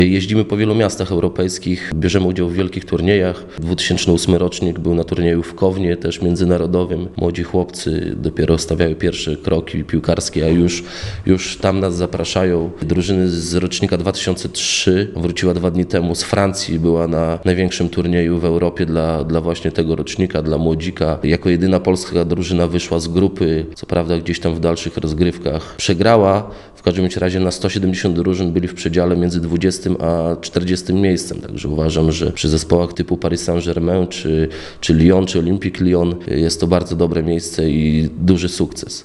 Jeździmy po wielu miastach europejskich, bierzemy udział w wielkich turniejach. 2008 rocznik był na turnieju w Kownie, też międzynarodowym. Młodzi chłopcy dopiero stawiają pierwsze kroki piłkarskie, a już tam nas zapraszają. Drużyny z rocznika 2003 wróciła 2 dni temu z Francji, była na największym turnieju w Europie dla właśnie tego rocznika, dla młodzika. Jako jedyna polska drużyna wyszła z grupy, co prawda gdzieś tam w dalszych rozgrywkach przegrała. W każdym razie na 170 drużyn byli w przedziale między 20 a 40 miejscem, także uważam, że przy zespołach typu Paris Saint-Germain, czy Lyon, czy Olympique Lyon jest to bardzo dobre miejsce i duży sukces.